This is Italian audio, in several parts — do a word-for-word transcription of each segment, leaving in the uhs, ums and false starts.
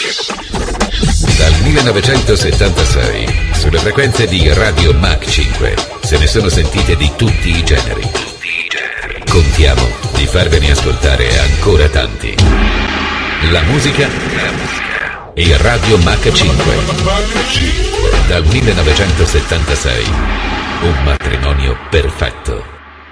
Dal millenovecentosettantasei, sulle frequenze di Radio Mach cinque, se ne sono sentite di tutti i generi. Contiamo di farvene ascoltare ancora tanti. La musica e Radio Mach cinque. Dal millenovecentosettantasei, un matrimonio perfetto.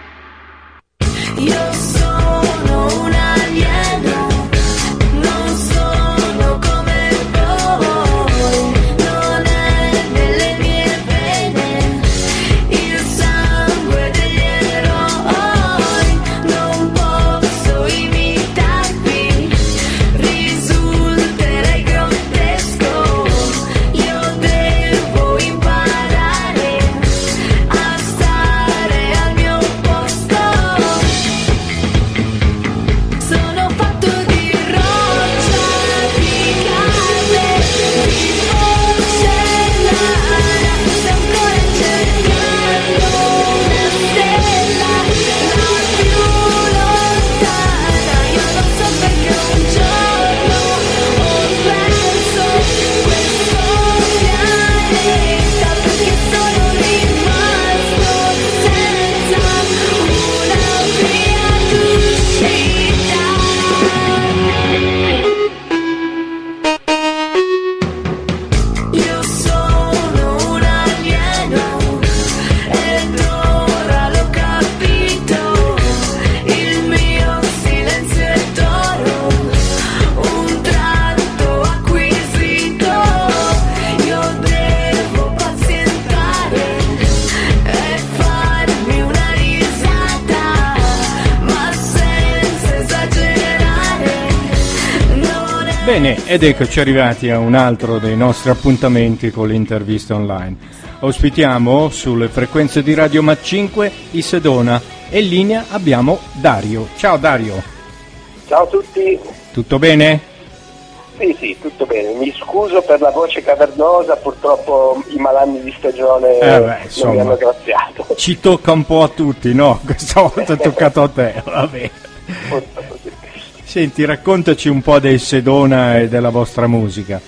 Io sono un alieno, non sono come voi, non è nelle mie vene il sangue degli eroi, non posso imitarvi, risulterei grottesco, io devo imparare a stare al mio posto. Sono fatto di roccia, di carne, di porcellana, sto ancora cercando una stella, la più lontana. Io non so perché un giorno ho perso questo pianeta, perché sono rimasto senza una via d'uscita. Io sono un alieno ed ora l'ho capito, il mio silenzio è d'oro, un tratto acquisito, io devo pazientare e farmi una risata, ma senza esagerare, non è... Bene, ed eccoci arrivati a un altro dei nostri appuntamenti con l'intervista online. Ospitiamo sulle frequenze di Radio Mach cinque i Sedona e in linea abbiamo Dario. Ciao Dario, Ciao a tutti, tutto bene? sì sì, tutto bene, mi scuso per la voce cavernosa, purtroppo i malanni di stagione Eh beh, non mi insomma. hanno graziato. Ci tocca un po' a tutti, no? Questa volta è toccato a te, vabbè. Purtroppo sì. Senti, raccontaci un po' del Sedona e della vostra musica.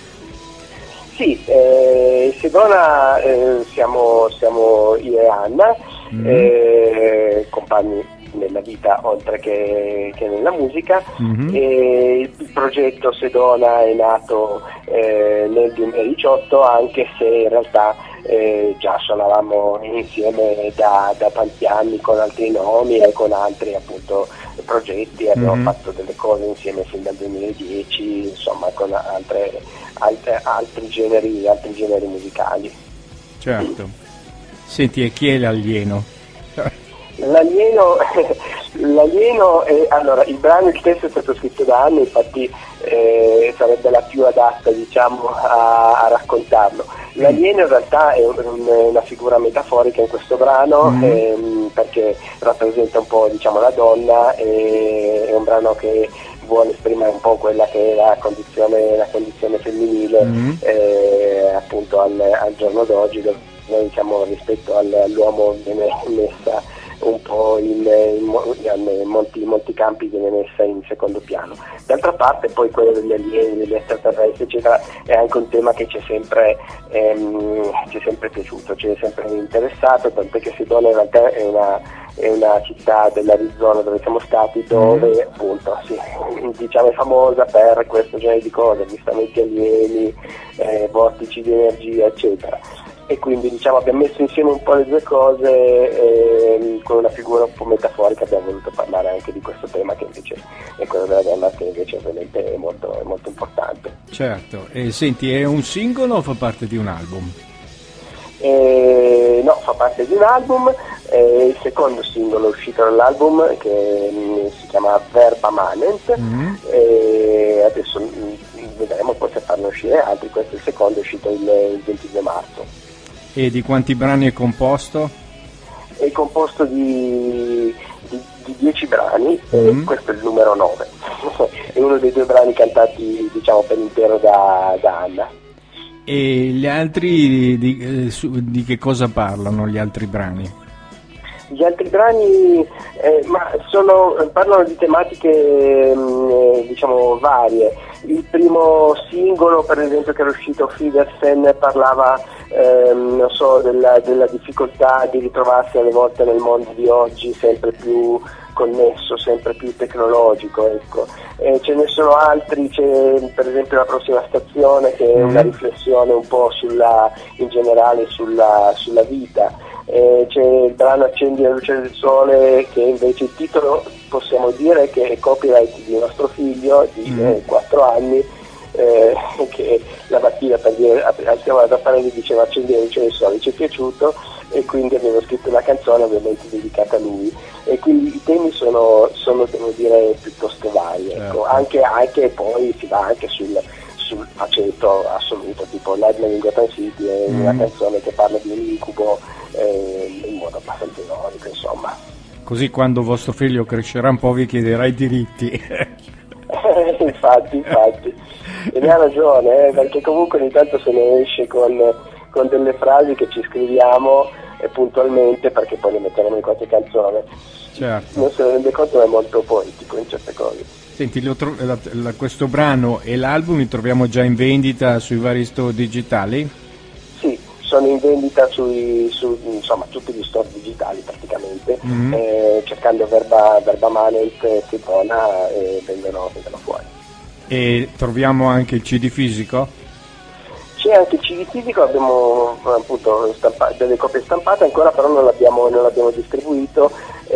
Sì, eh, Sedona eh, siamo, siamo io e Anna, Mm. eh, compagni nella vita oltre che, che nella musica. Mhm. E il progetto Sedona è nato eh, nel duemiladiciotto, anche se in realtà eh, già suonavamo insieme da, da tanti anni con altri nomi e con altri appunto progetti, abbiamo Mhm. fatto delle cose insieme fin dal duemiladieci, insomma con altre, altre- altri generi, altri generi musicali. Certo. Senti, e chi è l'alieno? L'alieno, l'alieno è, allora, il brano il testo è stato scritto da Anna, infatti eh, sarebbe la più adatta, diciamo, a, a raccontarlo. L'alieno in realtà è un- una figura metaforica in questo brano, Mm. ehm, perché rappresenta un po', diciamo, la donna, e è un brano che vuole esprimere un po' quella che è la condizione, la condizione femminile, Mm. eh, appunto al, al giorno d'oggi, dove noi, diciamo, rispetto al- all'uomo viene messa un po' in, in mo- in molti, molti campi, viene messa in secondo piano. D'altra parte poi quello degli alieni, degli extraterrestri eccetera è anche un tema che ci è sempre, ehm, ci è sempre piaciuto, ci è sempre interessato, tant'è che Sedona in realtà è una, è una città dell'Arizona dove siamo stati, dove appunto sì, diciamo è famosa per questo genere di cose, avvistamenti alieni, eh, vortici di energia eccetera. E quindi, diciamo, abbiamo messo insieme un po' le due cose, e con una figura un po' metaforica abbiamo voluto parlare anche di questo tema, che invece è quello della donna, che invece ovviamente è molto, è molto importante. Certo. E senti, è un singolo o fa parte di un album? E, no, fa parte di un album, è il secondo singolo uscito dall'album, che mm, si chiama Verba Manent, Mm. e adesso mm, vedremo poi se farne uscire altri. Questo è il secondo, è uscito il, il ventidue marzo. E di quanti brani è composto? È composto di, di, di dieci brani, Mhm. e questo è il numero nove. È uno dei due brani cantati, diciamo, per intero da, da Anna. E gli altri di, eh, su- di che cosa parlano gli altri brani? Gli altri brani eh, ma sono, parlano di tematiche mh, diciamo varie. Il primo singolo, per esempio, che era uscito, Fidersen, parlava ehm, non so, della, della difficoltà di ritrovarsi alle volte nel mondo di oggi, sempre più connesso, sempre più tecnologico, ecco. E ce ne sono altri, c'è per esempio La prossima stazione, che è una riflessione un po' sulla, in generale sulla, sulla vita. Eh, c'è il brano Accendi la luce del sole, che invece il titolo possiamo dire che è copyright di nostro figlio di Mm. eh, quattro anni, eh, che la mattina per dire alziamo da fare gli diceva accendi la luce del sole, ci è piaciuto e quindi avevo scritto una canzone ovviamente dedicata a lui, e quindi i temi sono, sono devo dire piuttosto vari, ecco. Certo. anche, anche poi si va anche sul sul faceto assoluto, tipo Nightmare in Gotham City è Mm. una canzone che parla di un incubo eh, in modo abbastanza ironico, insomma. Così quando vostro figlio crescerà un po' vi chiederà i diritti. infatti, infatti. E ne ha ragione, eh, perché comunque ogni tanto se ne esce con, con delle frasi che ci scriviamo eh, puntualmente, perché poi le metteremo in qualche canzone. Certo. Non se ne rende conto, ma è molto poetico in certe cose. Senti, lo tro- la- la- questo brano e l'album li troviamo già in vendita sui vari store digitali? Sì, sono in vendita sui, su insomma, tutti gli store digitali praticamente, Mhm. eh, cercando Verba, Verba Manent, Sedona, e vengono, vengono fuori. E troviamo anche il C D fisico? C'è anche il C D fisico, abbiamo appunto stampa- delle copie stampate ancora, però non l'abbiamo, non l'abbiamo distribuito,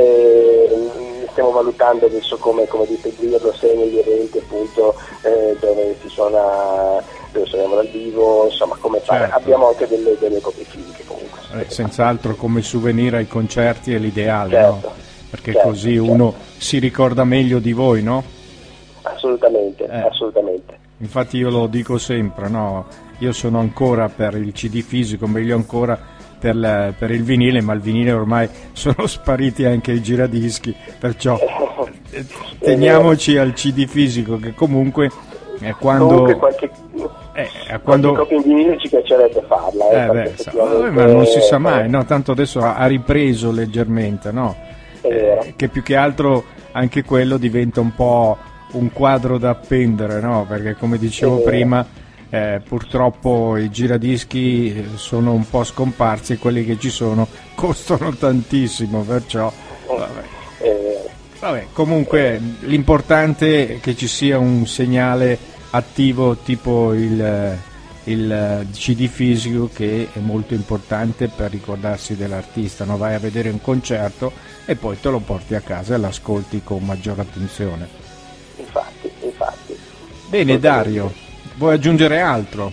eh, stiamo valutando adesso come, come distribuirlo, se negli eventi appunto eh, dove si suona, dove suoniamo dal vivo, insomma come fare. Certo. Abbiamo anche delle, delle copie fisiche comunque. Eh, senz'altro come souvenir ai concerti è l'ideale, Certo, no? Perché certo, così certo. uno si ricorda meglio di voi, no? Assolutamente, Eh. assolutamente. Infatti io lo dico sempre, no? Io sono ancora per il C D fisico, meglio ancora per, la- per il vinile, ma il vinile ormai sono spariti anche i giradischi, perciò eh, teniamoci al C D fisico, che comunque eh, quando... Comunque qualche, eh, qualche quando copia in vinile ci piacerebbe farla, eh, eh, perché beh, sa- effettivamente- ma non si sa mai, no? Tanto adesso ha, ha ripreso leggermente, no? È vero. Eh, che più che altro anche quello diventa un po' un quadro da appendere, no? Perché come dicevo È vero. prima, eh, purtroppo i giradischi sono un po' scomparsi e quelli che ci sono costano tantissimo, perciò vabbè. Eh, Vabbè, comunque l'importante è che ci sia un segnale attivo tipo il, il C D fisico, che è molto importante per ricordarsi dell'artista, no? Vai a vedere un concerto e poi te lo porti a casa e l'ascolti con maggiore attenzione. infatti, infatti. Bene Dario, vuoi aggiungere altro?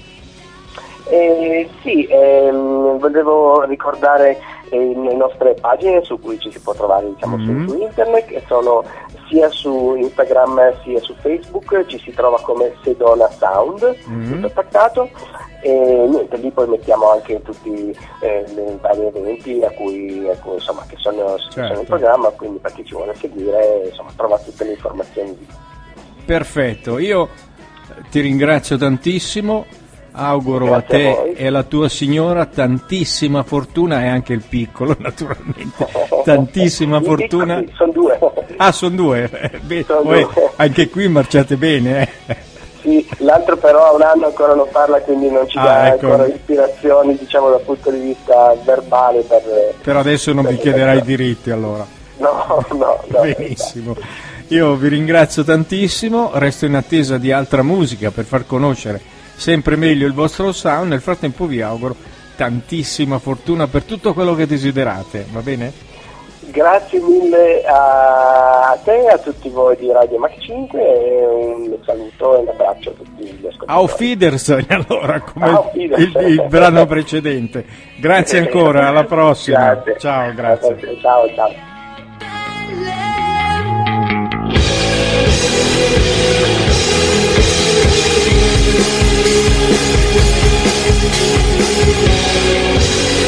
Eh, sì, ehm, volevo ricordare eh, le nostre pagine su cui ci si può trovare, diciamo, su- Mm. su, internet, che sono sia su Instagram sia su Facebook, ci si trova come Sedona Sound, Mm. tutto attaccato, e niente, lì poi mettiamo anche tutti eh, i vari eventi a cui, a cui, insomma, che sono, che sono Certo. in programma, quindi per chi ci vuole seguire, insomma, trova tutte le informazioni lì. Perfetto, io ti ringrazio tantissimo, auguro Grazie a te a voi. e alla tua signora tantissima fortuna, e anche il piccolo naturalmente, tantissima I fortuna. piccoli sono due. Ah, sono due, Eh, beh, Sono voi due. anche qui marciate bene, eh? Sì, l'altro però ha un anno ancora non parla, quindi non ci Ah, dà ecco. ancora ispirazioni, diciamo, dal punto di vista verbale. Per, Per adesso non per- vi chiederai i diritti allora. No, no, no. Benissimo, io vi ringrazio tantissimo, resto in attesa di altra musica per far conoscere sempre meglio il vostro sound. Nel frattempo vi auguro tantissima fortuna per tutto quello che desiderate, va bene? Grazie mille a te e a tutti voi di Radio Mac cinque, e un saluto e un abbraccio a tutti gli ascoltatori. Auf Wiedersehen allora, come Auf il, Wiedersehen. il brano precedente. Grazie ancora, alla prossima. Grazie. Ciao, grazie. Ciao, ciao. Thank you.